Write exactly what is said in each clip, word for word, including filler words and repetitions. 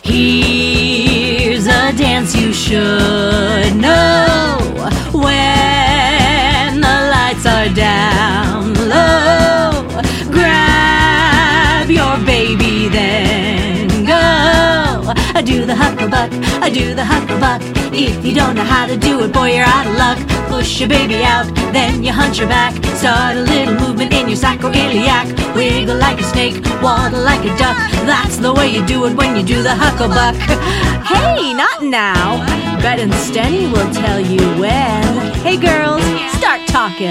Here's a dance you should know. When the lights are down low, grab your baby, then go. I do the hucklebuck, I do the hucklebuck. If you don't know how to do it, boy, you're out of luck. Push your baby out, then you hunch your back. Start a little movement in your sacroiliac. Wiggle like a snake, waddle like a duck. That's the way you do it when you do the hucklebuck. Hey, not now. Bet and Stenny will tell you when. Hey girls, start talking.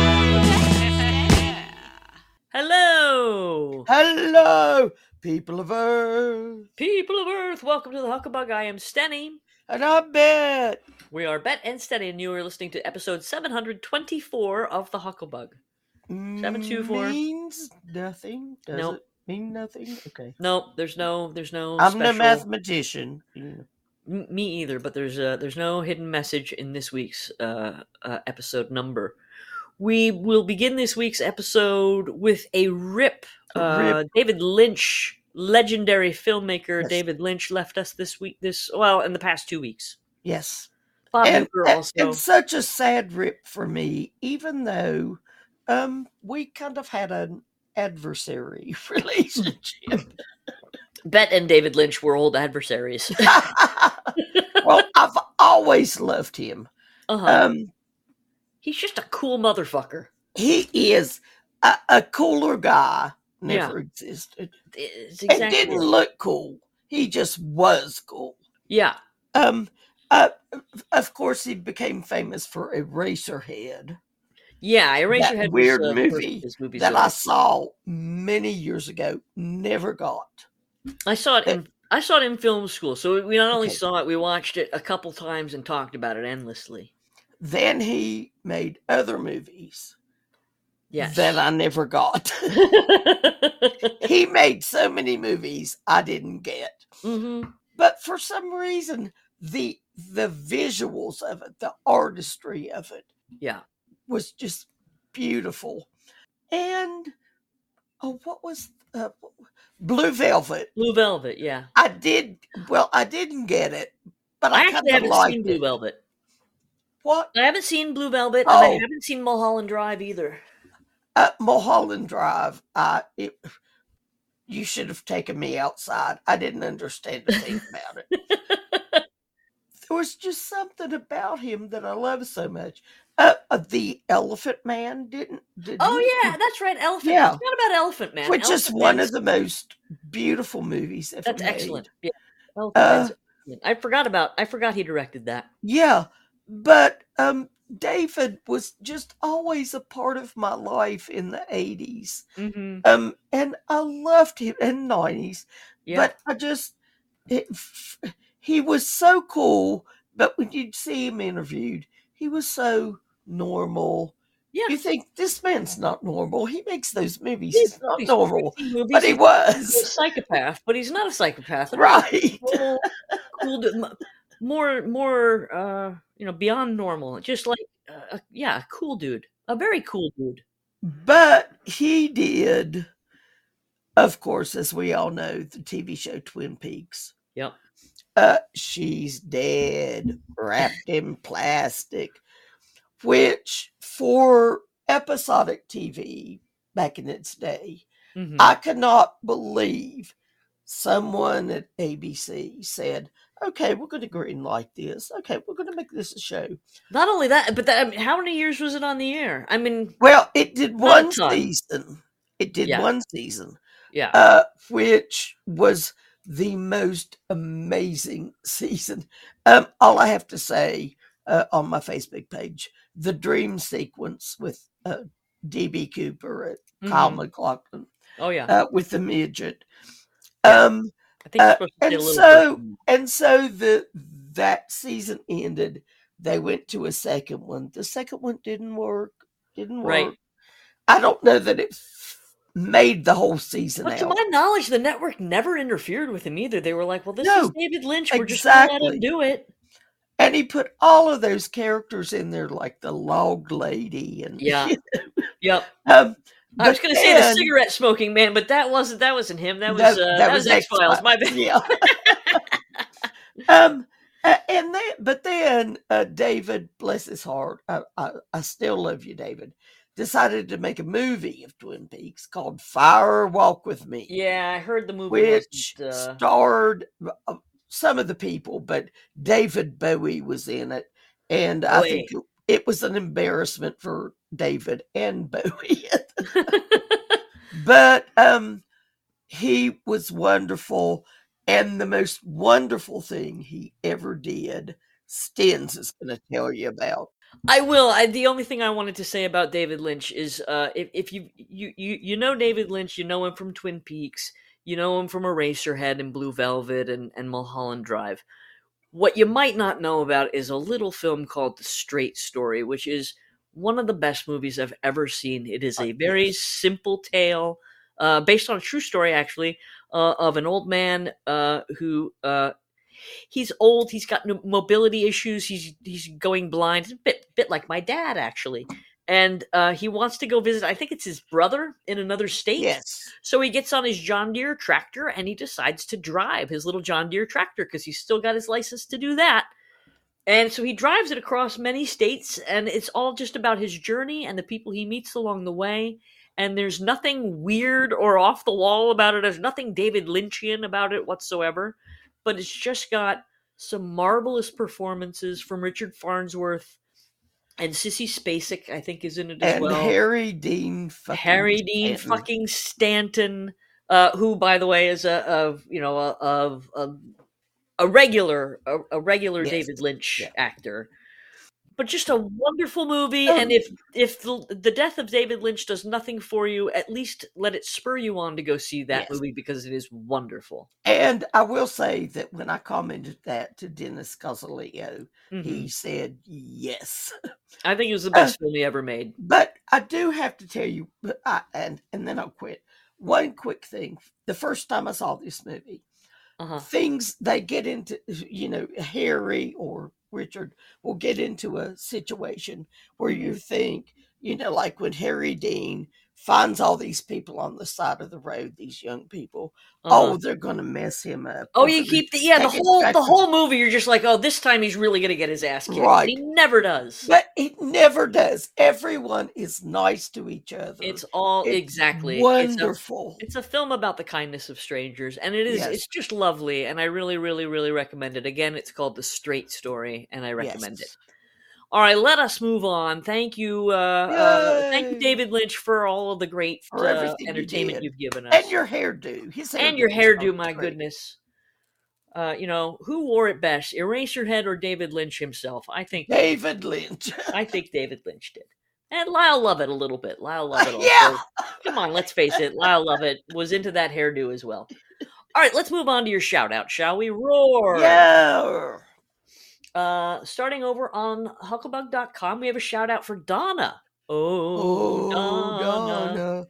Hello! Hello, people of Earth. People of Earth, welcome to the Hucklebuck. I am Stenny. And I bet. We are Bet and Stenny, and you are listening to episode seven hundred twenty-four of the Hucklebuck. seven two four Means nothing. Does Nope. it mean nothing? Okay. No, there's no, there's no I'm special... no mathematician. M- me either, but there's uh, there's no hidden message in this week's uh, uh, episode number. We will begin this week's episode with a rip. Uh, Rip. David Lynch, legendary filmmaker Yes. David Lynch, left us this week. This well, in the past two weeks. Yes. Bob And, Hooper and- also. and such a sad rip for me, even though um, we kind of had an adversary relationship. Bet and David Lynch were old adversaries. Well, I've always loved him. Uh-huh. Um, He's just a cool motherfucker. he is a, a cooler guy. Never existed. It's And exactly. didn't look cool. He just was cool. Yeah. Um, uh, of course, he became famous for Eraserhead, Yeah, Eraserhead that weird was, uh, the first movie of his movies that that I saw many years ago. Never got. I saw it in I saw it in film school. So we not only Okay. saw it, we watched it a couple times and talked about it endlessly. Then he made other movies Yes. that I never got. He made so many movies I didn't get. hmm But for some reason, the the visuals of it, the artistry of it, Yeah. was just beautiful. And oh, what was uh, Blue Velvet? Blue Velvet, yeah. I did well. I didn't get it, but I I, actually kind of haven't liked seen Blue it. Velvet. What? I haven't seen Blue Velvet, and I Oh. haven't seen Mulholland Drive either. Uh, Mulholland Drive. I it. You should have taken me outside. I didn't understand a thing about it. There was just something about him that I love so much. Uh, uh, the Elephant Man didn't. didn't Oh he? yeah, that's right, Elephant. Yeah. I forgot about Elephant Man. Which is Elephant one Man's- of the most beautiful movies ever That's made. excellent. Yeah. Elephant Uh, Man's excellent. I forgot about I forgot he directed that. Yeah, but um, David was just always a part of my life in the eighties. Mm-hmm. Um, and I loved him in nineties. Yeah. But I just, it, he was so cool. But when you'd see him interviewed, he was so normal. yeah. You think this man's not normal. He makes those movies. He's- He's not he's normal, crazy movies. but he He's a was. psychopath, but he's not a psychopath. Right. Cool, cool, dude, m- more, more, uh, you know, beyond normal. Just like, uh, a- yeah, a cool dude, a very cool dude. But he did, of course, as we all know, the T V show Twin Peaks. Yep. Uh, she's dead, wrapped in plastic, which for episodic T V back in its day, Mhm. I cannot believe someone at A B C said, okay, we're going to green light this. Okay, we're going to make this a show. Not only that, but that, I mean, how many years was it on the air? I mean, Well, it did Not a one ton. season. It did Yeah. one season. yeah, uh, which was the most amazing season. Um, all I have to say uh, on my Facebook page, the dream sequence with uh, D B. Cooper and Kyle Mhm. MacLachlan oh yeah. uh, with the midget. Yeah. Um, I think uh, it's supposed to and be a little. so- person. and so the that season ended. They went to a second one. The second one didn't work. Didn't work. Right. I don't know that it f- made the whole season But to out. my knowledge, the network never interfered with him either. They were like, "Well, this No, is David Lynch. We're just gonna let exactly. him do it." And he put all of those characters in there, like the log lady, and Yeah. Yep. um, I was but going to say the then- cigarette smoking man, but that wasn't that wasn't him. That was that, uh, that that was X Files. X-Files, My bad. Yeah. Um, uh, and then, but then uh, David, bless his heart, I, I, I still love you, David, decided to make a movie of Twin Peaks called Fire Walk with Me. Yeah, I heard the movie which wasn't, uh... starred uh, some of the people, but David Bowie was in it, and Bowie. I think it, it was an embarrassment for David and Bowie. But um, he was wonderful, and the most wonderful thing he ever did, Stens is going to tell you about. I will. I, the only thing I wanted to say about David Lynch is, uh, if, if you, you you you know David Lynch, you know him from Twin Peaks, you know him from Eraserhead and Blue Velvet and, and Mulholland Drive. What you might not know about is a little film called The Straight Story, which is one of the best movies I've ever seen. It is a very simple tale, uh, based on a true story, actually, uh, of an old man uh, who... Uh, He's old. He's got mobility issues. He's he's going blind. A bit bit like my dad, actually. And uh, he wants to go visit. I think it's his brother in another state. Yes. So he gets on his John Deere tractor and he decides to drive his little John Deere tractor because he's still got his license to do that. And so he drives it across many states, and it's all just about his journey and the people he meets along the way. And there's nothing weird or off the wall about it. There's nothing David Lynchian about it whatsoever. But it's just got some marvelous performances from Richard Farnsworth, and Sissy Spacek, I think, is in it as and well. And Harry Dean fucking Harry Dean Stanton. fucking Stanton, uh, who, by the way, is a, a you know a a, a, a regular a, a regular yes. David Lynch yeah. actor. But just a wonderful movie, oh. and if if the, the death of David Lynch does nothing for you, at least let it spur you on to go see that yes. movie, because it is wonderful. And I will say that when I commented that to Dennis Causaleo, mm-hmm. he said yes. I think it was the best uh, film he ever made. But I do have to tell you, I, and and then I'll quit. One quick thing: the first time I saw this movie, uh-huh. things they get into, you know, Harry or Richard will get into a situation where you think, you know, like when Harry Dean finds all these people on the side of the road, these young people, uh-huh. oh, they're going to mess him up. Oh, you keep the, yeah, the whole, the whole movie, you're just like, oh, this time he's really going to get his ass kicked. Right. He never does. But he never does. Everyone is nice to each other. It's all, it's exactly. Wonderful. It's a, it's a film about the kindness of strangers, and it is, yes. it's just lovely, and I really, really, really recommend it. Again, it's called The Straight Story, and I recommend yes. it. All right, let us move on. Thank you, uh, uh, thank you, David Lynch, for all of the great uh, entertainment you you've given us, and your hairdo, His hairdo and your hairdo. My great. goodness, uh, you know who wore it best, Eraserhead or David Lynch himself? I think David Lynch. I think David Lynch did, and Lyle Lovett a little bit. Lyle Lovett, also. yeah. Come on, let's face it, Lyle Lovett was into that hairdo as well. All right, let's move on to your shout out, shall we? Roar! Yeah. Uh, starting over on Huckleberg dot com, we have a shout out for Donna. Oh, oh Donna. Donna.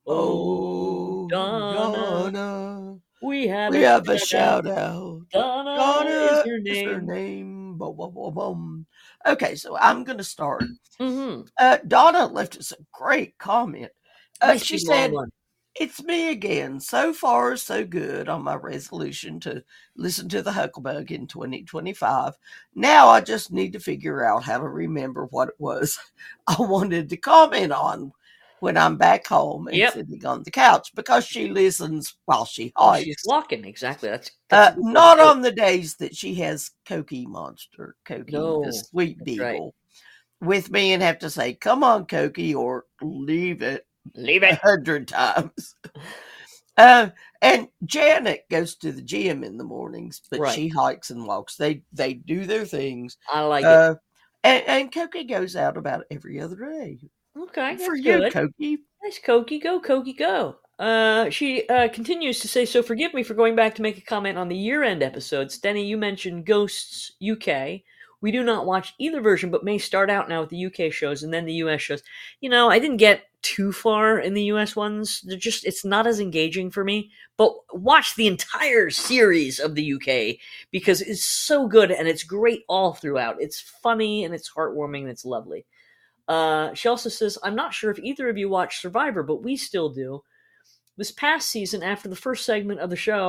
Oh, Donna. Donna. We have we a, have shout, a shout out. out. Donna, Donna is her name. Is her name. Boom, boom, boom, boom. Okay, so I'm going to start. Mm-hmm. Uh, Donna left us a great comment. Uh, nice she said, one. It's me again. So far, so good on my resolution to listen to the Huckleberg in twenty twenty-five. Now I just need to figure out how to remember what it was I wanted to comment on when I'm back home and yep. sitting on the couch, because she listens while she hikes. She's walking, exactly. That's, that's uh, not on the days that she has Cokie Monster, Cokie, no, the sweet beagle, right. with me and have to say, come on, Cokie, or leave it. Leave it a hundred times. Uh, and Janet goes to the gym in the mornings, but right. she hikes and walks. They they do their things. I like uh, it. And, and Cokie goes out about every other day. Okay, for that's you, good. Cokie. Nice, Cokie. Go, Cokie, go. Uh, she uh, continues to say, so forgive me for going back to make a comment on the year-end episode. Stenny, you mentioned Ghosts U K. We do not watch either version, but may start out now with the U K shows and then the U S shows. You know, I didn't get too far in the U S ones. They're just, it's not as engaging for me. But watch the entire series of the U K, because it's so good and it's great all throughout. It's funny and it's heartwarming and it's lovely. Uh, she also says, I'm not sure if either of you watch Survivor, but we still do. This past season, after the first segment of the show,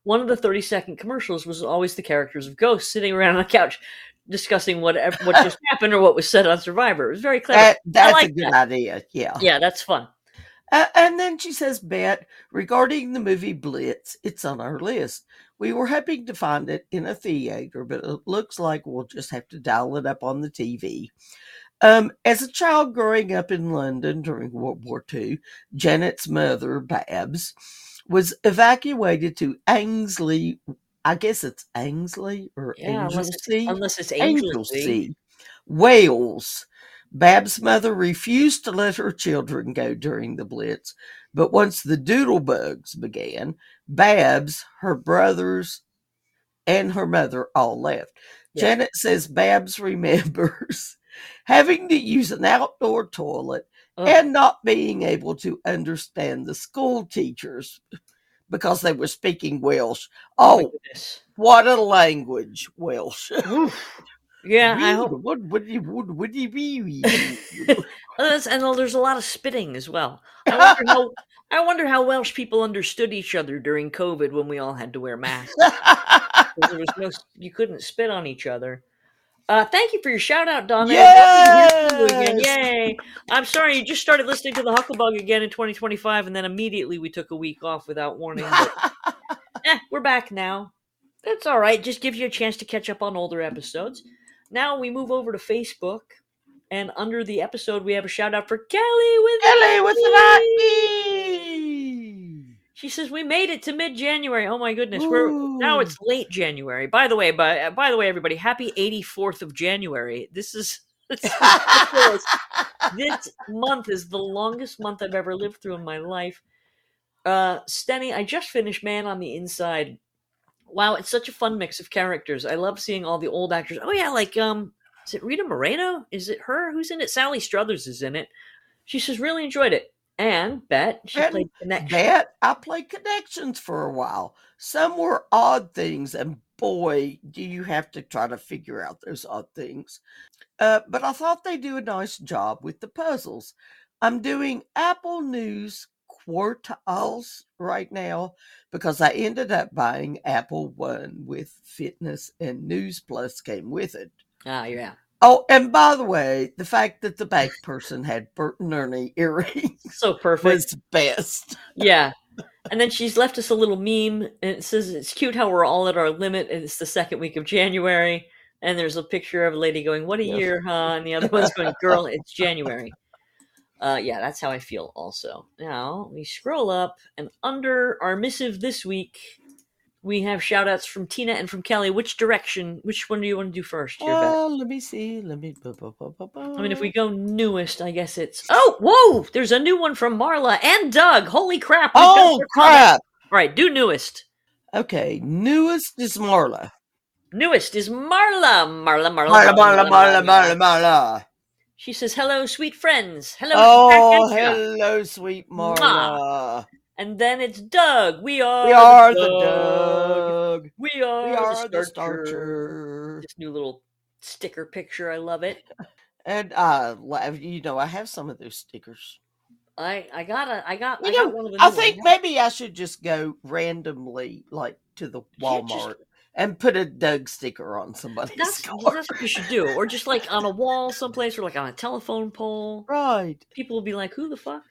one of the thirty-second commercials was always the characters of Ghost sitting around on the couch discussing what what just happened or what was said on Survivor. It was very clever. That, that's like a good that. idea. Yeah. Yeah, that's fun. Uh, and then she says, Bet, regarding the movie Blitz, it's on our list. We were hoping to find it in a theater, but it looks like we'll just have to dial it up on the T V. Um, as a child growing up in London during World War Two, Janet's mother, Babs, was evacuated to Ainsley. I guess it's Ainsley or Yeah, unless it's, Anglesey? unless it's Anglesey. Anglesey, Wales. Babs' mother refused to let her children go during the Blitz, but once the doodlebugs began, Babs, her brothers, and her mother all left. Yeah. Janet says Babs remembers having to use an outdoor toilet oh. and not being able to understand the school teachers because they were speaking Welsh. Oh, oh what a language, Welsh. Yeah, I hope. What would you would would you be? And there's a lot of spitting as well. I wonder how I wonder how Welsh people understood each other during COVID when we all had to wear masks. There was no, you couldn't spit on each other. Uh, thank you for your shout out, Donna. Yes! Yay! I'm sorry you just started listening to the Hucklebug again in twenty twenty-five, and then immediately we took a week off without warning. But, eh, we're back now. That's all right. Just gives you a chance to catch up on older episodes. Now we move over to Facebook, and under the episode, we have a shout out for Kelly with Kelly with an I. She says we made it to mid-January. Oh my goodness, Ooh. we're now it's late January. By the way, by by the way, everybody, happy eighty-fourth of January. This is this month is the longest month I've ever lived through in my life. Uh, Stenny, I just finished Man on the Inside. Wow, it's such a fun mix of characters. I love seeing all the old actors. Oh yeah, like um, is it Rita Moreno? Is it her? Who's in it? Sally Struthers is in it. She says really enjoyed it. And Bet, she and played Connections. Bet, I played Connections for a while. Some were odd things, and boy, do you have to try to figure out those odd things. Uh, but I thought they do a nice job with the puzzles. I'm doing Apple News quartiles right now because I ended up buying Apple One with Fitness, and News Plus came with it. Ah, yeah. Oh, and by the way, the fact that the bank person had Bert and Ernie earrings so perfect was best. Yeah. And then she's left us a little meme, and it says it's cute how we're all at our limit, and it's the second week of January. And there's a picture of a lady going, "What a yes. year, huh?" And the other one's going, "Girl, it's January." Uh, yeah, that's how I feel also. Now, we scroll up, and under our missive this week, we have shout-outs from Tina and from Kelly. Which direction, which one do you want to do first? Here, oh, let me see. Let me... I mean, if we go newest, I guess it's... Oh, whoa! There's a new one from Marla and Doug. Holy crap. Oh, crap. All right, do newest. Okay, newest is Marla. Newest is Marla. Marla, Marla, Marla, Marla, Marla, Marla, Marla. She says, hello, sweet friends. Hello, Oh, hello, sweet Marla. Mwah. And then it's Doug. We are, we are the, the Doug. Doug. We are, we are the, the starcher. starcher. This new little sticker picture. I love it. And, uh, you know, I have some of those stickers. I, I got a, I got, you I know, got one of the I new think ones. maybe I should just go randomly, like, to the Walmart just, and put a Doug sticker on somebody's that's, car. That's what you should do. Or just, like, on a wall someplace or, like, on a telephone pole. Right. People will be like, who the fuck?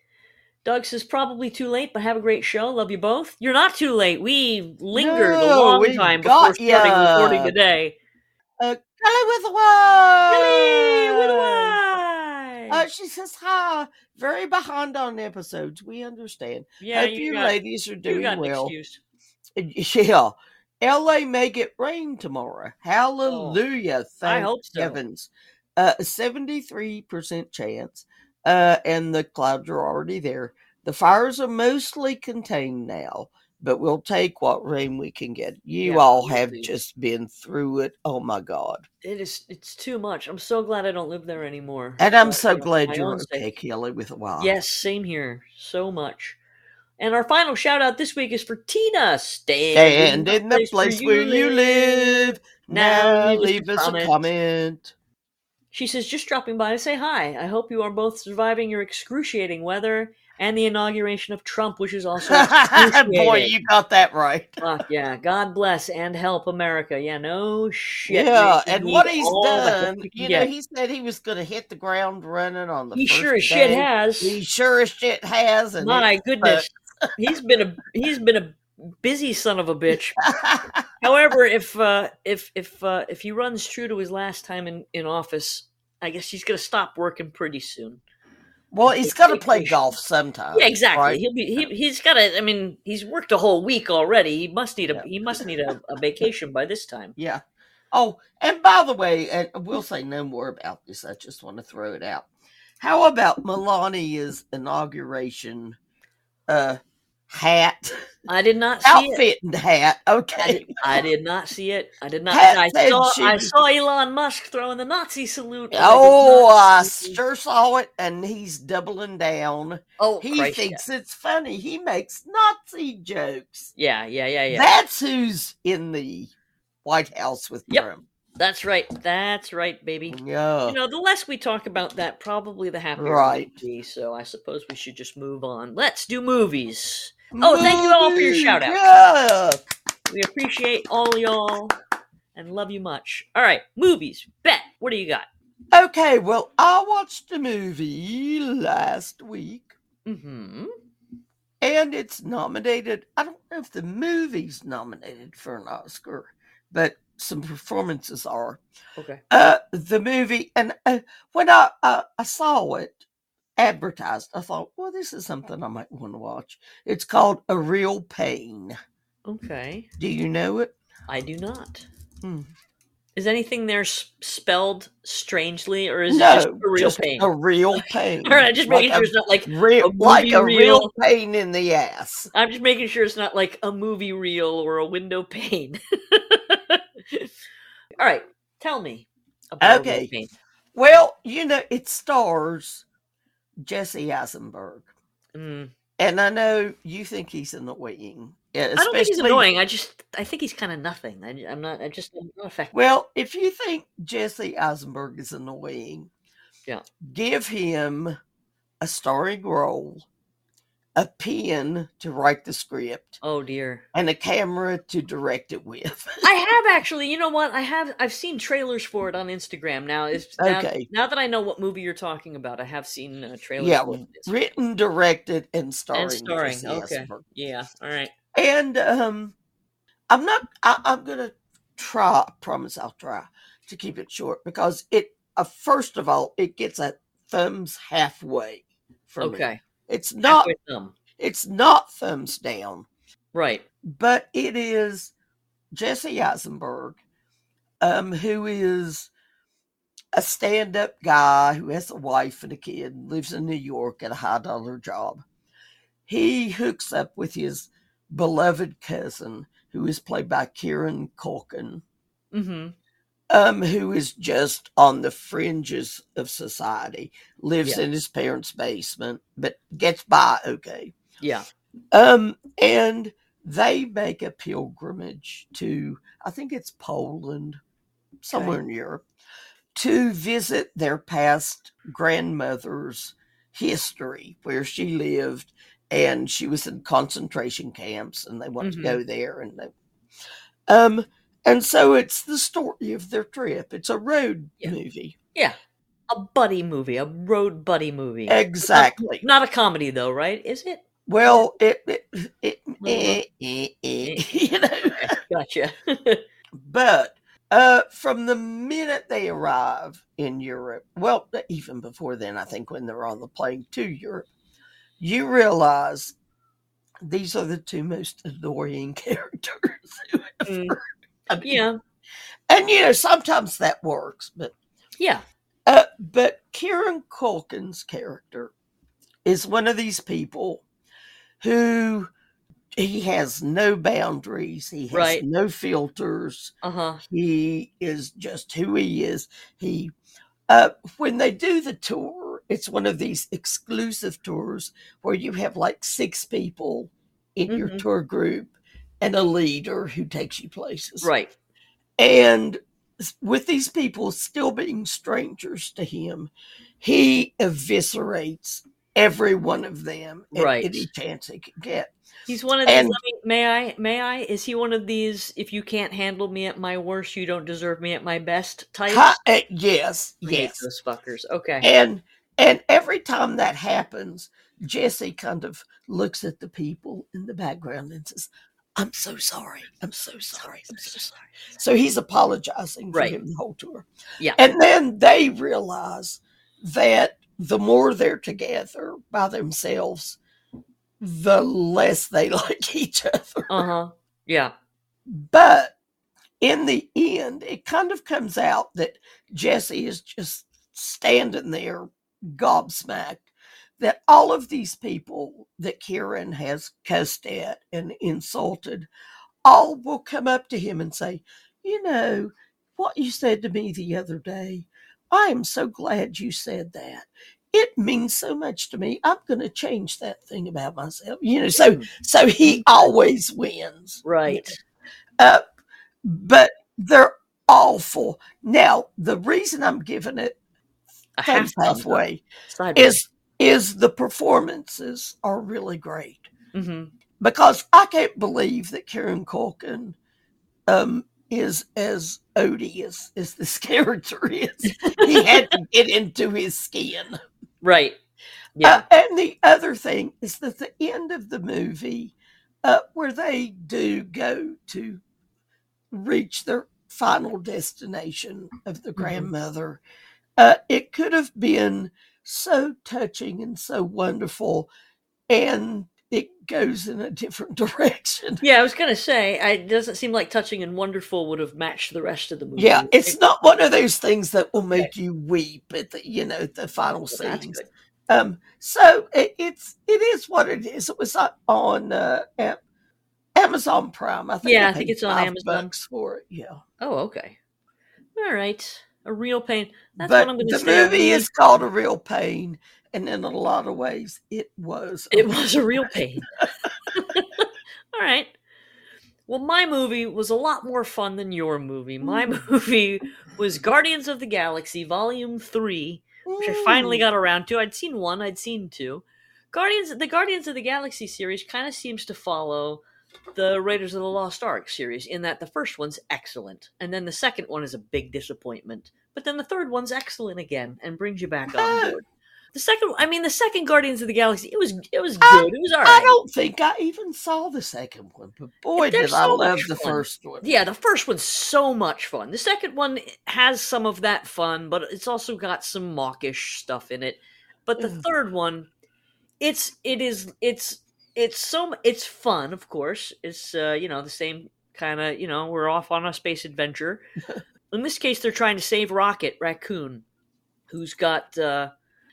Doug says, probably too late, but have a great show. Love you both. You're not too late. We lingered no, a long time before starting ya. recording today. Uh, Kelly with a Y! Kelly with a Y! Uh, she says, hi. Very behind on episodes. We understand. Yeah, Hope you, you got, ladies are doing you got an well. Excuse. Yeah. L A may get rain tomorrow. Hallelujah. Oh, Thank I hope so. heavens. Uh, a seventy-three percent chance. Uh, and the clouds are already there. The fires are mostly contained now, but we'll take what rain we can get. You yeah, all have please. just been through it. Oh my God. It is, it's too much. I'm so glad I don't live there anymore. And I'm but, so you know, glad you're okay, sake. Kelly, with a Y. Yes, same here. So much. And our final shout out this week is for Tina. Stand, Stand in the place, place where, where you live. live. Now, now leave us a comment. She says, just dropping by to say hi. I hope you are both surviving your excruciating weather and the inauguration of Trump, which is also Boy, excruciating. you got that right. Fuck yeah. God bless and help America. Yeah, no shit. Yeah, We and need what he's all the help done, we can you know, get. he said he was going to hit the ground running on the He first sure as shit day. has. He sure as shit has. And My it- goodness. He's been a he's been a busy son of a bitch. However, if uh, if if uh, if he runs true to his last time in, in office, I guess he's going to stop working pretty soon. well, he's got to play Vacation. golf sometime. Yeah, exactly. right? He'll be he, he's got to. I mean, he's worked a whole week already. He must need a Yeah. he must need a, a vacation by this time. Yeah. Oh, and by the way, and we'll say no more about this. I just want to throw it out. How about Melania's inauguration uh, hat, I did not see it. outfit and hat? I Okay. did, I did not see it. I did not. Pat I said saw. she I was- saw Elon Musk throwing the Nazi salute. and I did Oh, not I see- sure saw it, and he's doubling down. oh, He Christ, thinks it's funny. He makes Nazi jokes. yeah, yeah, yeah, yeah. That's who's in the White House with Yep. Trump. That's right. That's right, baby. Yeah. You know, the less we talk about that, probably the happier Right. we'll be. So I suppose we should just move on. Let's do movies. Oh, thank you all for your Movie, shout out. Yeah. We appreciate all y'all and love you much. All right, movies. Bet. What do you got? Okay, well, I watched a movie last week, Mm-hmm. and it's nominated. I don't know if the movie's nominated for an Oscar, but some performances are. Okay. Uh, the movie, and uh, when I uh, I saw it advertised, I thought, well, this is something I might want to watch. It's called A Real Pain. Okay. Do you know it? I do not. Hmm. Is anything there s- spelled strangely, or is no, it just a real just pain? a real pain. All right, just making Like sure a it's not like real, a like movie a reel. real pain in the ass. I'm just making sure it's not like a movie reel or a window pane. All right, tell me about Okay. a real pain. Well, you know, it stars Jesse Eisenberg. Mm. And I know you think he's annoying. Yeah, I don't think he's especially- annoying. I just I think he's kind of nothing. I, I'm not. I just I'm not affected. Well, if you think Jesse Eisenberg is annoying, Yeah. give him a starring role, a pen to write the script, Oh dear. and a camera to direct it with. I have actually. You know what? I have. I've seen trailers for it on Instagram. Now is now, Okay. now that I know what movie you're talking about, I have seen uh, trailers. Yeah, for this. Written, directed, and starring. and starring. Jesse Okay. Eisenberg. Yeah. All right. And um, I'm not. I, I'm gonna try. I promise I'll try to keep it short because it. Uh, first of all, it gets a thumbs halfway for me. Okay. It's not. Halfway thumb. It's not thumbs down, Right. but it is Jesse Eisenberg, um, who is a stand-up guy who has a wife and a kid, lives in New York at a high-dollar job. He hooks up with his beloved cousin, who is played by Kieran Culkin, Mm-hmm. um, who is just on the fringes of society, lives Yeah. in his parents' basement, but gets by okay. Yeah. Um, and they make a pilgrimage to, I think it's Poland, somewhere in Europe, to visit their past grandmother's history, where she lived, and she was in concentration camps, and they want Mhm. to go there, and they, um, and so it's the story of their trip. It's a road Yeah. movie, Yeah. A buddy movie, a road buddy movie. exactly. Not, not a comedy though, right? Is it? Well, it, it, it Little- eh, eh, eh, you know. Okay, gotcha. But uh, from the minute they arrive in Europe, well, even before then, I think when they're on the plane to Europe, you realize these are the two most annoying characters. Mm, I mean, yeah. and you know, sometimes that works, but Yeah. uh, but Kieran Culkin's character is one of these people who he has no boundaries, he has Right. no filters. Uh huh. He is just who he is. He, uh, when they do the tour, it's one of these exclusive tours where you have like six people in your Mhm. tour group and a leader who takes you places. Right. And s- with these people still being strangers to him, he eviscerates every one of them at Right. any chance he could get. He's one of these. And- let me, may I? May I? Is he one of these? If you can't handle me at my worst, you don't deserve me at my best types. Hi- uh, yes, I hate yes. those fuckers. Okay. And and every time that happens, Jesse kind of looks at the people in the background and says, "I'm so sorry. I'm so sorry. I'm so sorry." So he's apologizing for Right. him the whole tour. Yeah. And then they realize that the more they're together by themselves, the less they like each other. Uh huh. Yeah. But in the end, it kind of comes out that Jesse is just standing there gobsmacked that all of these people that Kieran has cussed at and insulted all will come up to him and say, "You know, what you said to me the other day, I am so glad you said that. It means so much to me. I'm going to change that thing about myself." You know, so so he always wins. Right. Uh, but they're awful. Now, the reason I'm giving it A thumbs half thumbs up. halfway Sideways. is is the performances are really great. Mhm. Because I can't believe that Kieran Culkin um, is as odious as this character is. He had to get into his skin. Right. Yeah. Uh, and the other thing is that the end of the movie, uh, where they do go to reach their final destination of the Mhm. grandmother, uh, it could have been so touching and so wonderful, and it goes in a different direction. Yeah, I was gonna say, I, it doesn't seem like Touching and Wonderful would have matched the rest of the movie. Yeah, it's It- not one of those things that will make you weep at the, you know, the final well, that's scenes. good. Um, so it, it's it is what it is. It was uh, on uh, A- Amazon Prime. I think Yeah, I, I think paid it's on five Amazon. bucks for it. Yeah, Oh, okay. All right. A Real Pain. That's but what I'm gonna the say. a movie really- is called A Real Pain, and in a lot of ways, it was. It was a real pain. All right. Well, my movie was a lot more fun than your movie. My movie was Guardians of the Galaxy Volume three, which I finally got around to. I'd seen one, I'd seen two. Guardians, the Guardians of the Galaxy series kind of seems to follow the Raiders of the Lost Ark series in that the first one's excellent, and then the second one is a big disappointment, but then the third one's excellent again and brings you back on board. The second, I mean, the second Guardians of the Galaxy, it was it was good. I- it was all I right. don't think I even saw the second one, but boy, They're did I so love much the fun. first one. Yeah, the first one's so much fun. The second one has some of that fun, but it's also got some mawkish stuff in it. But the Mm. third one, it's it is it's it's so it's fun, of course. It's uh, you know, the same kind of, you know, we're off on a space adventure. In this case, they're trying to save Rocket Raccoon, who's got uh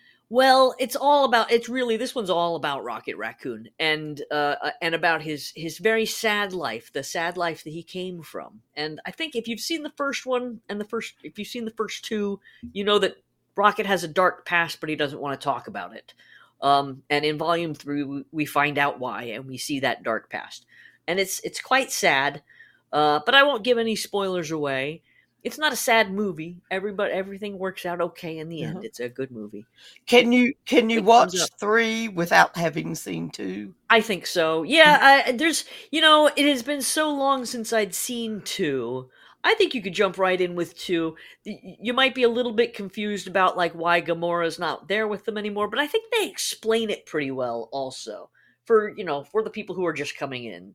well, it's all about. It's really this one's all about Rocket Raccoon and uh, and about his his very sad life, the sad life that he came from. And I think if you've seen the first one and the first, if you've seen the first two, you know that Rocket has a dark past, but he doesn't want to talk about it. Um, and in Volume Three, we- we find out why, and we see that dark past, and it's it's quite sad. Uh, but I won't give any spoilers away. It's not a sad movie. Everybody, everything works out okay in the end. Uh-huh. It's a good movie. Can you can you It watch comes up. three without having seen two? I think so. Yeah, I, there's, you know, it has been so long since I'd seen two. I think you could jump right in with two. Y- You might be a little bit confused about like why Gamora's not there with them anymore, but I think they explain it pretty well also for, you know, for the people who are just coming in.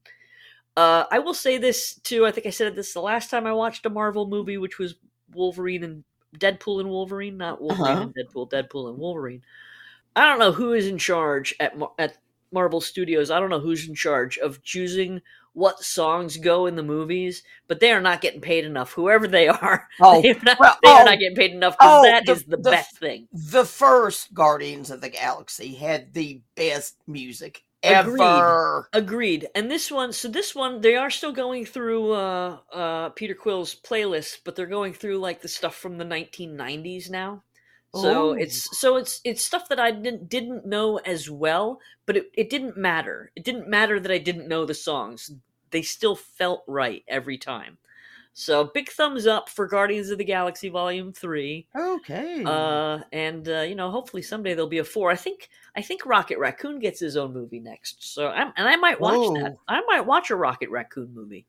Uh, I will say this too. I think I said this the last time I watched a Marvel movie, which was Wolverine and Deadpool and Wolverine, not Wolverine Uh-huh. and Deadpool, Deadpool and Wolverine. I don't know who is in charge at Mar- at Marvel Studios. I don't know who's in charge of choosing what songs go in the movies, but they are not getting paid enough. Whoever they are, Oh, they, are not, well, they are oh, not getting paid enough because oh, that the- is the, the- best thing. The first Guardians of the Galaxy had the best music Agreed. ever. Agreed. And this one, so this one, they are still going through uh, uh, Peter Quill's playlist, but they're going through like the stuff from the nineteen nineties now. So Oh. it's so it's it's stuff that I didn't didn't know as well, but it, it didn't matter. It didn't matter that I didn't know the songs. They still felt right every time. So big thumbs up for Guardians of the Galaxy Volume Three. Okay. Uh, and uh, you know, hopefully someday there'll be a four. I think I think Rocket Raccoon gets his own movie next. So I'm, and I might watch Whoa. that. I might watch a Rocket Raccoon movie.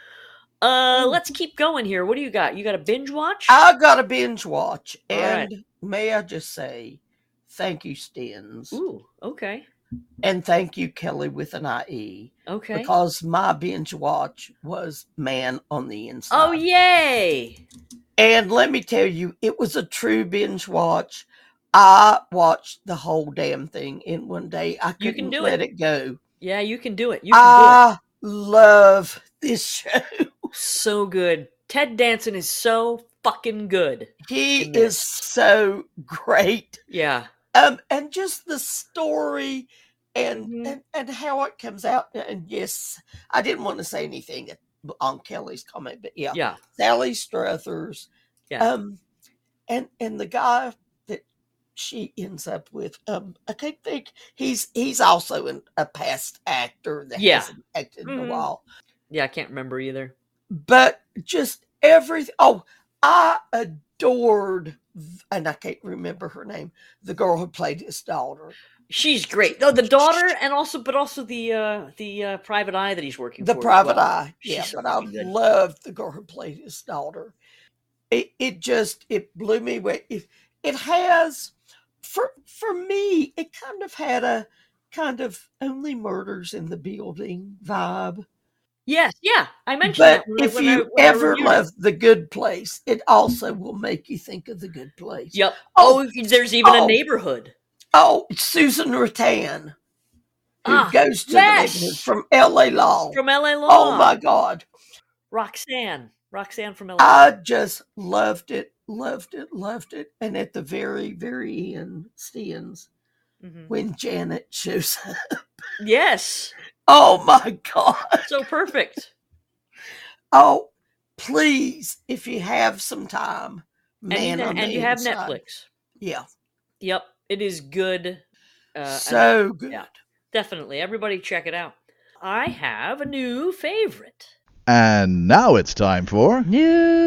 Uh, Ooh. let's keep going here. What do you got? You got a binge watch? I got a binge watch, All and right. may I just say, thank you, Stins, Ooh, okay, and thank you, Kelly with an I E, okay. because my binge watch was Man on the Inside. Oh, yay! And let me tell you, it was a true binge watch. I watched the whole damn thing in one day. I You can couldn't do let it. it go. Yeah, you can do it. You can I love this show. do it. So good. Ted Danson is so fucking good. He in this. is so great. Yeah. Um, and just the story and, Mhm. and and how it comes out. And yes, I didn't want to say anything on Kelly's comment, but yeah, Yeah. Sally Struthers. Yeah. Um, and and the guy that she ends up with, um, I can't think. He's he's also an, a past actor that Yeah. hasn't acted in Mhm. a while. Yeah, I can't remember either. But just everything. Oh, I adored, and I can't remember her name, the girl who played his daughter. She's great. No, the daughter, and also, but also the uh, the uh, private eye that he's working The for. as private well. eye. She's Yeah, so but I fucking good. loved the girl who played his daughter. It it just it blew me away. It, it has for for me, it kind of had a kind of Only Murders in the Building vibe. Yes, yeah, I mentioned But that. When I- if when I- you when I ever reviewed it. love The Good Place, it also will make you think of The Good Place. Yep. Oh, Oh, there's even oh. a neighborhood. Oh, Susan Rattan, who Ah, goes to yes! the neighborhood from L A Law. From L A Law. Oh my God. Roxanne. Roxanne from L A Law. I just loved it, loved it, loved it. And at the very, very end, Stins, Mhm. when Janet shows up. Yes. Oh my God. So perfect. Oh, please, if you have some time, And you, Man ha- on and the you have Inside. Netflix. Yeah, Yep. It is good. Uh, and so good. yeah. definitely. Everybody check it out. I have a new favorite. And now it's time for New,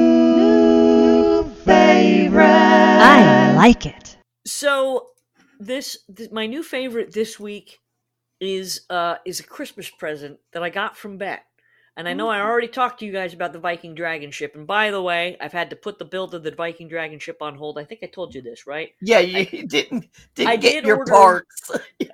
New Favorite. I like it. So this, this my new favorite this week is uh is a Christmas present that I got from Bet. And I know I already talked to you guys about the Viking Dragon ship. And by the way, I've had to put the build of the Viking Dragon ship on hold. I think I told you this, right? Yeah, you didn't didn't I get did your order- parts.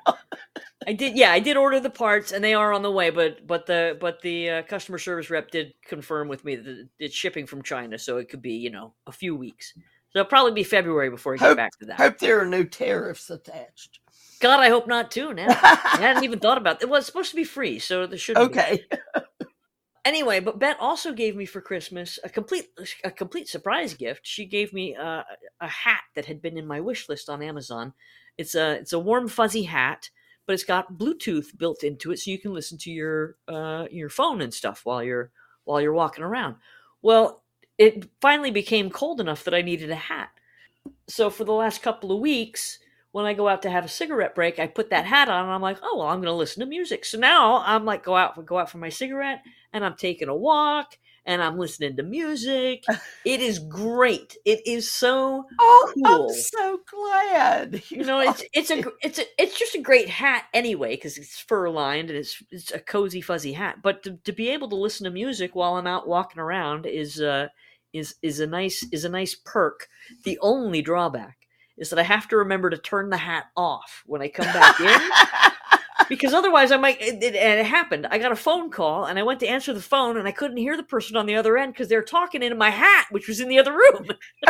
I did, yeah, I did order the parts, and they are on the way. But but the but the uh, customer service rep did confirm with me that it's shipping from China, so it could be, you know, a few weeks. So it'll probably be February before I get Hope- back to that. Hope there are no tariffs attached. God, I hope not too. Now I hadn't even thought about it. Well, it's supposed to be free, so there shouldn't be. Okay. Anyway, but Bet also gave me for Christmas a complete a complete surprise gift. She gave me uh, a hat that had been in my wish list on Amazon. It's a it's a warm fuzzy hat, but it's got Bluetooth built into it, so you can listen to your uh, your phone and stuff while you're while you're walking around. Well, it finally became cold enough that I needed a hat. So for the last couple of weeks, when I go out to have a cigarette break, I put that hat on, and I'm like, oh, well, I'm going to listen to music. So now I'm like, go out go out for my cigarette, and I'm taking a walk, and I'm listening to music. It is great. It is so Oh, cool. I'm so glad. You know, it's it's a it's a it's just a great hat anyway, because it's fur lined and it's it's a cozy fuzzy hat. But to, to be able to listen to music while I'm out walking around is uh is is a nice is a nice perk. The only drawback is that I have to remember to turn the hat off when I come back in, because otherwise I might. It, it, and it happened. I got a phone call and I went to answer the phone and I couldn't hear the person on the other end because they're talking into my hat, which was in the other room.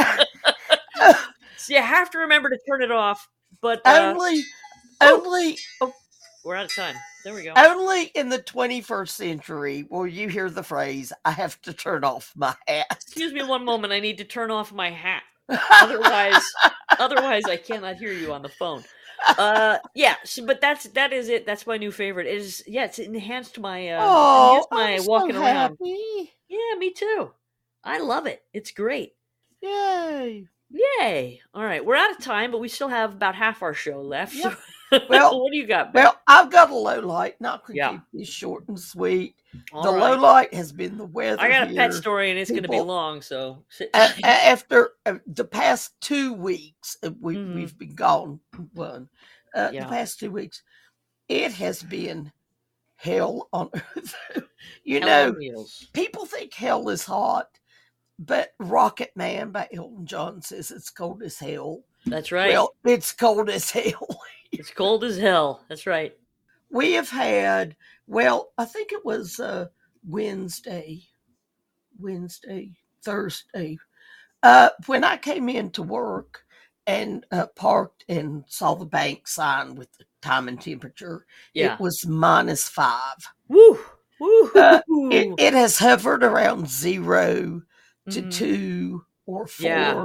So you have to remember to turn it off. But uh, only, oh. only, we're out of time. There we go. only in the twenty-first century will you hear the phrase, I have to turn off my hat. Excuse me one moment. I need to turn off my hat. Otherwise, otherwise I cannot hear you on the phone. Uh, yeah. So, but that's that is it. That's my new favorite. It is yeah. It's enhanced my uh, Oh, enhanced my I'm walking so around. happy. Yeah, me too. I love it. It's great. Yay. Yay! All right, we're out of time, but we still have about half our show left. Yep. Well, what do you got, Ben? Well, I've got a low light. Not going to Yeah. keep this short and sweet. All the right. low light has been the weather. I got a here. pet story, and it's going to be People- long, so sit A- tight. a- after uh, the past two weeks, uh, we, Mhm. we've been gone one. Uh, Yeah. The past two weeks, it has been hell on earth. you Hell know, on wheels. people think hell is hot, but Rocket Man by Elton John says it's cold as hell. That's right. Well, it's cold as hell. It's cold as hell. That's right. We have had, well, I think it was uh, Wednesday, Wednesday, Thursday, uh, when I came into work and uh, parked and saw the bank sign with the time and temperature. Yeah. It was minus five. Woo! Woo! Uh, It, it has hovered around zero to Mhm. two or four. Yeah.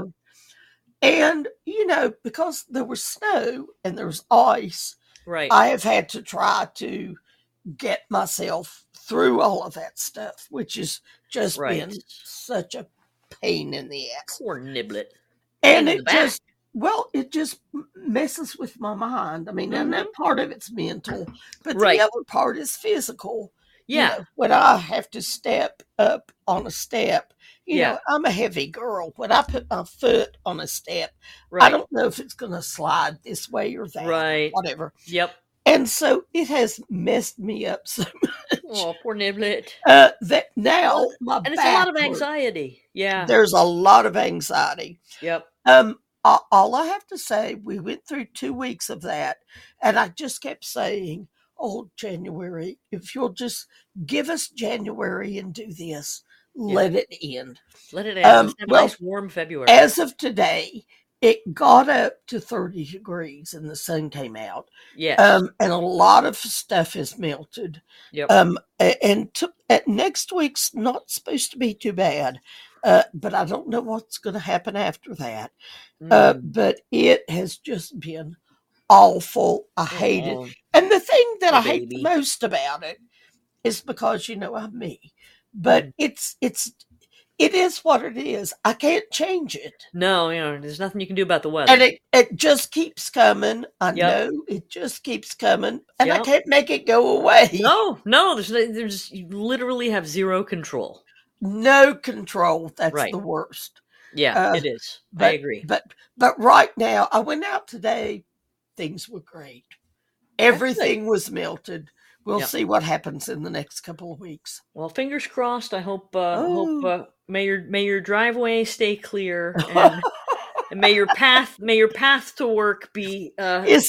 And, you know, because there was snow and there was ice, Right. I have had to try to get myself through all of that stuff, which has just Right. been such a pain in the ass. Poor Niblet. And Pain in it the back. just, well, it just messes with my mind. I mean, and that part of it's mental, but Right. the other part is physical. You Yeah. know, when I have to step up on a step, you Yeah. know, I'm a heavy girl. When I put my foot on a step, I Right. don't know if it's going to slide this way or that, Right. whatever. Yep. And so it has messed me up so much Oh, poor Niblet. uh, that now my And it's a lot of back hurts. anxiety. Yeah. There's a lot of anxiety. Yep. Um, a- all I have to say, we went through two weeks of that, and I just kept saying, "Oh, January, if you'll just give us January and do this, let it end." Let it end. Um, Let's have a well, nice warm February. As of today, it got up to thirty degrees and the sun came out. yes. Um, and a lot of stuff has melted. Yep. Um, a- and to, uh, next week's not supposed to be too bad, uh, but I don't know what's going to happen after that. Uh, Mm. but it has just been awful. I hate it. Oh, And the thing that Oh, I hate baby. the most about it is because, you know, I'm me. But Mm. it's it's it is what it is. I can't change it. No, you know, there's nothing you can do about the weather. And it, it just keeps coming. I Yep. know it just keeps coming. And I Yep. can't make it go away. No, no, there's no- there's you literally have zero control. No control. That's Right. the worst. Yeah, Uh, it is. I But agree. But but right now, I went out today. Things were great. Everything was melted. We'll Yep. see what happens in the next couple of weeks. Well, fingers crossed. I hope uh, hope Oh. uh, may your may your driveway stay clear, and, and may your path may your path to work be uh, Is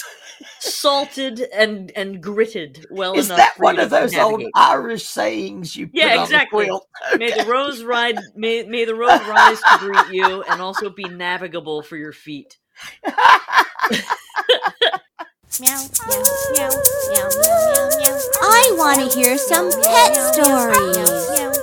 salted and and gritted well is enough. that for one you of to those old navigate. Irish sayings you Yeah, put on exactly. the quilt? May the Okay. rose ride may may the rose rise to greet you, and also be navigable for your feet. Meow, meow, meow, meow, meow, meow. I want to hear some pet stories.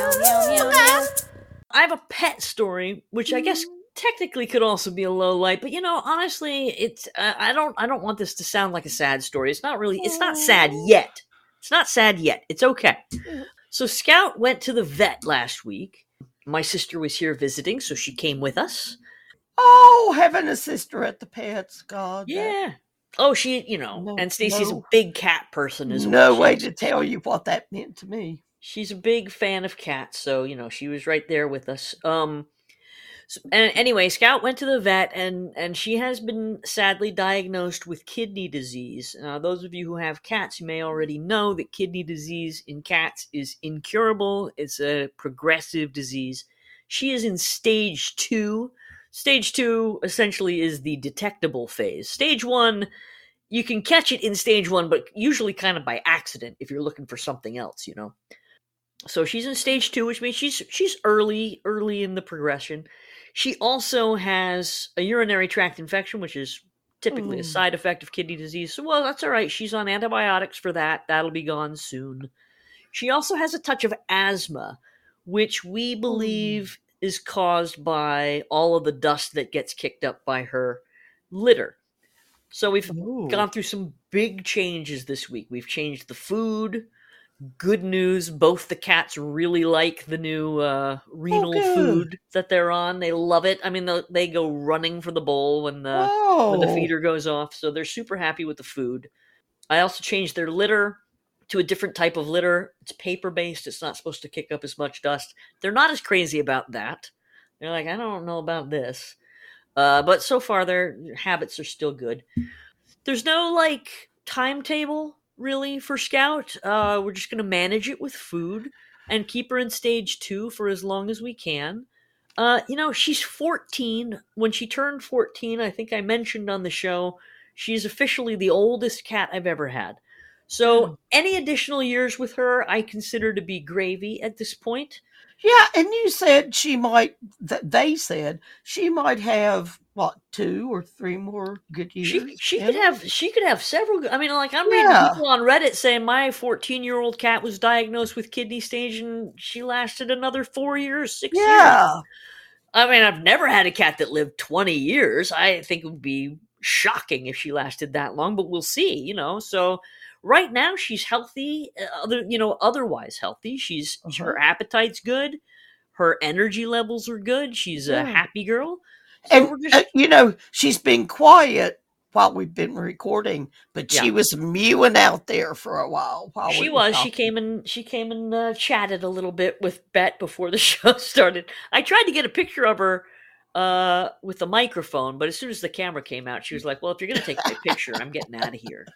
I have a pet story, which I guess technically could also be a low light, but you know, honestly, it's uh, I don't I don't want this to sound like a sad story. It's not really. It's not sad yet. It's not sad yet. It's okay. So Scout went to the vet last week. My sister was here visiting, so she came with us. Oh, having a sister at the pets, God. that- Yeah. Oh, she, you know, No- and Stacy's a no- big cat person as No well. way She's- to tell you what that meant to me. she's a big fan of cats, so you know she was right there with us. Um, so, and anyway, Scout went to the vet, and and she has been sadly diagnosed with kidney disease. Now, those of you who have cats, you may already know that kidney disease in cats is incurable. It's a progressive disease. She is in stage two. Stage two essentially is the detectable phase. Stage one, you can catch it in stage one, but usually kind of by accident if you're looking for something else, you know. So she's in stage two, which means she's she's early, early in the progression. She also has a urinary tract infection, which is typically a Mm. side effect of kidney disease. So, well, that's all right. She's on antibiotics for that. That'll be gone soon. She also has a touch of asthma, which we believe is caused by all of the dust that gets kicked up by her litter. So we've Ooh. gone through some big changes this week. We've changed the food. good news. Both the cats really like the new uh, renal good. food that they're on. They love it. I mean, they, they go running for the bowl when the when the Whoa. feeder goes off. So they're super happy with the food. I also changed their litter to a different type of litter. It's paper based. It's not supposed to kick up as much dust. They're not as crazy about that. They're like, I don't know about this. Uh, but so far, their habits are still good. There's no like timetable really for Scout. Uh, we're just going to manage it with food and keep her in stage two for as long as we can. Uh, you know, she's fourteen. When she turned fourteen, I think I mentioned on the show, she's officially the oldest cat I've ever had. So Mm. any additional years with her, I consider to be gravy at this point. Yeah, and you said she might, th- they said she might have, what, two or three more good years? She she in could her? have she could have several. good- I mean, like I'm reading Yeah. people on Reddit saying my fourteen year old cat was diagnosed with kidney stage and she lasted another four years, six years. Yeah. I mean, I've never had a cat that lived twenty years. I think it would be shocking if she lasted that long, but we'll see. You know, so right now she's healthy. uh, Other you know, otherwise healthy. She's Uh-huh. her appetite's good. Her energy levels are good. She's a Yeah. happy girl. So And, we're just uh, you know, she's been quiet while we've been recording, but she Yeah. was mewing out there for a while. While She we were was. She talking. came and she came and uh, chatted a little bit with Bet before the show started. I tried to get a picture of her uh, with the microphone, but as soon as the camera came out, she was like, "Well, if you're going to take my picture, I'm getting out of here."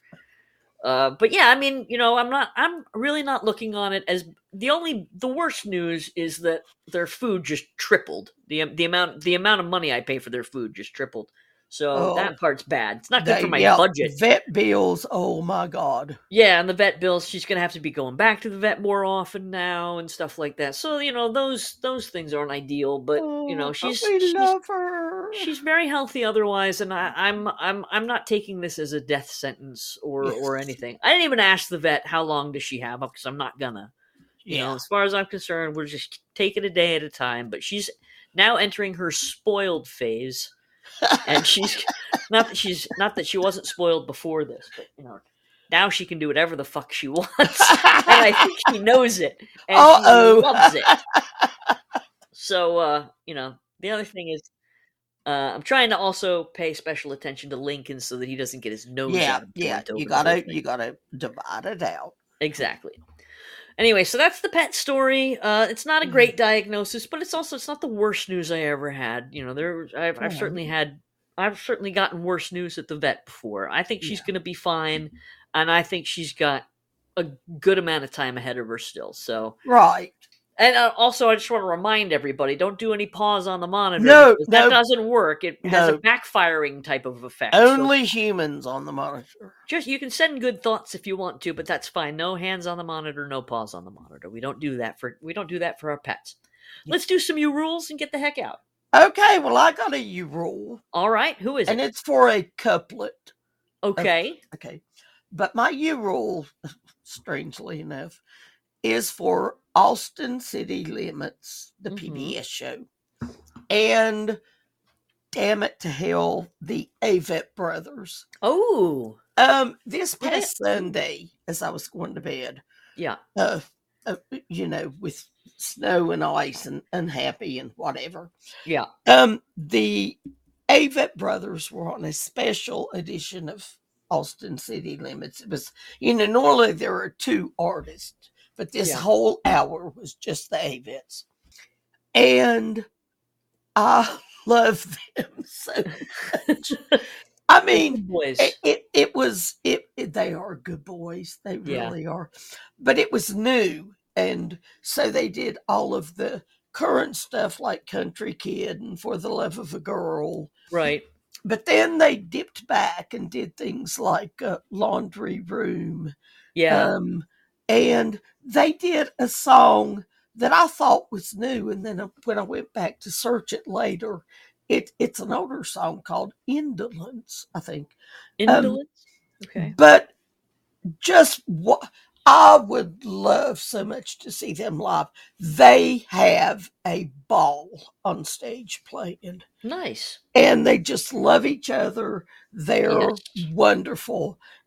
Uh, but yeah, I mean, you know, I'm not. I'm really not looking on it as the only. The worst news is that their food just tripled. the The amount the amount of money I pay for their food just tripled. So Oh, that part's bad. It's not good They, for my yeah, budget. vet bills. Oh my God. Yeah, and the vet bills, she's gonna have to be going back to the vet more often now and stuff like that. So, you know, those those things aren't ideal, but you know, Oh, she's we she's, love her. she's very healthy otherwise, and I, I'm I'm I'm not taking this as a death sentence or or Yes. anything. I didn't even ask the vet how long does she have because I'm not gonna. You know, Yeah. as far as I'm concerned, we're just taking a day at a time. But she's now entering her spoiled phase, and she's not that she's not that she wasn't spoiled before this, but you know, now she can do whatever the fuck she wants, and I think she knows it, and Uh-oh. she loves it. So, uh, you know, the other thing is, uh, I'm trying to also pay special attention to Lincoln so that he doesn't get his nose Yeah, out of yeah. joint over You the whole gotta, thing. you gotta divide it out. Exactly. Anyway, so that's the pet story. Uh, it's not a Mm-hmm. great diagnosis, but it's also it's not the worst news I ever had. You know, there I've I've Yeah. certainly had I've certainly gotten worse news at the vet before. I think she's Yeah. going to be fine, and I think she's got a good amount of time ahead of her still. So, Right. and uh, also I just want to remind everybody: don't do any pause on the monitor. No, because that no. doesn't work. It has a No. backfiring type of effect. So Only humans on the monitor. just you can send good thoughts if you want to, but that's fine. No hands on the monitor, no paws on the monitor. We don't do that for we don't do that for our pets. Yeah. Let's do some you rules and get the heck out. Okay, well, I got a you rule, All right, who is and it? it's for a couplet. Okay. Okay, but my you rule, strangely enough, is for Austin City Limits, the Mhm. P B S show, and damn it to hell, the Avett Brothers. Oh, Um, this Yeah. past Sunday, as I was going to bed, yeah. uh, uh, you know, with snow and ice and unhappy and whatever, Yeah. um, the Avett Brothers were on a special edition of Austin City Limits. It was, you know, normally there are two artists, but this Yeah. whole hour was just the Avetts. And I love them so much. I mean, boys. it, it, it was, it, it, they are good boys. They Yeah. really are. But it was new. And so they did all of the current stuff like Country Kid and For the Love of a Girl. Right. But then they dipped back and did things like uh, Laundry Room. Yeah. Um, and they did a song that I thought was new. And then uh, when I went back to search it later, it, it's an older song called Indolence, I think. Indolence. Okay. But just what I would love so much to see them live. They have a ball on stage playing. Nice. And they just love each other. They're Yes. wonderful.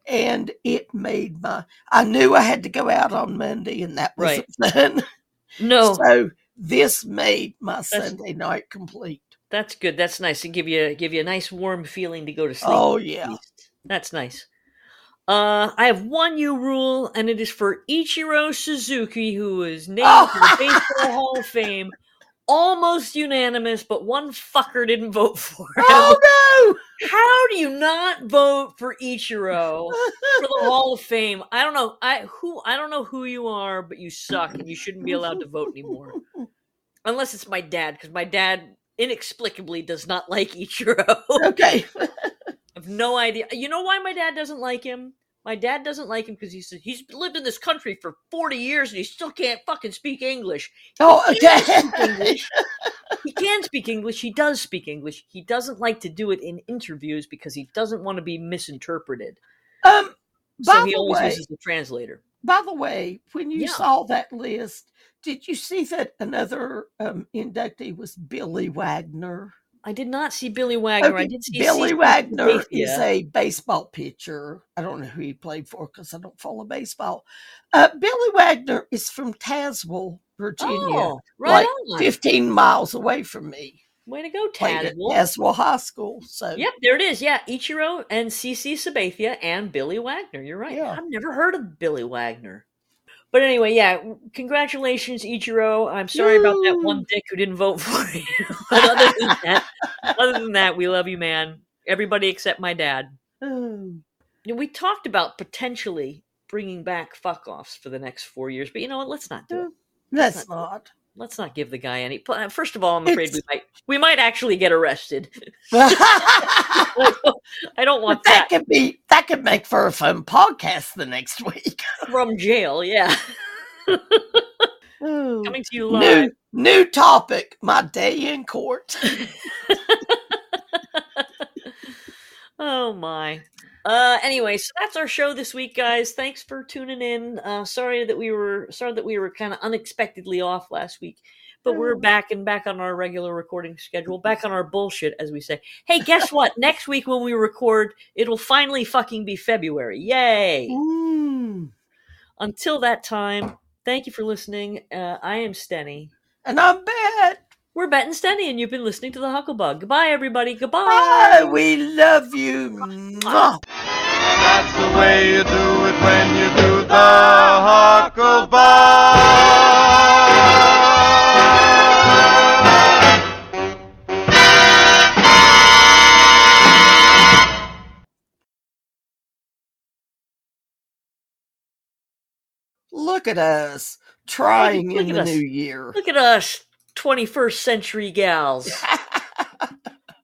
and it made my. I knew I had to go out on Monday, and that wasn't Right. fun. No, So this made my That's- Sunday night complete. that's good. That's nice to give you give you a nice warm feeling to go to sleep. Oh at yeah. least. That's nice. Uh, I have one new rule, and it is for Ichiro Suzuki, who is named Oh. to the Baseball Hall of Fame. Almost unanimous, but one fucker didn't vote for him. Oh How do you not vote for Ichiro for the Hall of Fame? I don't know. I who I don't know who you are, but you suck, and you shouldn't be allowed to vote anymore. Unless it's my dad, because my dad inexplicably does not like Ichiro. no! Okay. I have no idea. You know why my dad doesn't like him? My dad doesn't like him because he said he's lived in this country for forty years and he still can't fucking speak English. Oh, He can speak okay. English. He can speak English. He does speak English. He doesn't like to do it in interviews because he doesn't want to be misinterpreted. Um. So By he the always way, uses the translator. by the way, when you Yeah. saw that list, did you see that another um, inductee was Billy Wagner? I did not see Billy Wagner. I Okay, did see Billy C C Wagner Sabathia. is a baseball pitcher. I don't know who he played for because I don't follow baseball. Uh, Billy Wagner is from Tazewell, Virginia, Oh, right like on. fifteen miles away from me. Way to go, Played at Tazewell. Tazewell High School. So Yep, there it is. Yeah, Ichiro and C C Sabathia and Billy Wagner. You're right. Yeah. I've never heard of Billy Wagner. But anyway, yeah, congratulations, Ichiro. I'm sorry about that one Woo. dick who didn't vote for you. But other than that, other than that, we love you, man. Everybody except my dad. Oh. You know, we talked about potentially bringing back fuck offs for the next four years, but you know what? Let's not do it. That's not. Let's not give the guy any. pl- First of all, I'm afraid It's- we might we might actually get arrested. that I don't want that could be that could make for a fun podcast the next week. from jail. Yeah, Oh. coming to you live. New new topic. My day in court. Oh my. Uh anyway, so that's our show this week, guys. Thanks for tuning in. Uh sorry that we were sorry that we were kind of unexpectedly off last week. But we're Oh. back and back on our regular recording schedule, back on our bullshit, as we say. Hey, guess what? Next week when we record, it'll finally fucking be February. Yay! Mm. Until that time, thank you for listening. Uh, I am Stenny. And I bet. We're Bet and Stenny, and you've been listening to the Huckleberg. Goodbye, everybody. Goodbye. Bye. We love you. Mwah. That's the way you do it when you do the Huckleberg. Look at us trying Look in at the us. new year. Look at us, twenty-first century gals.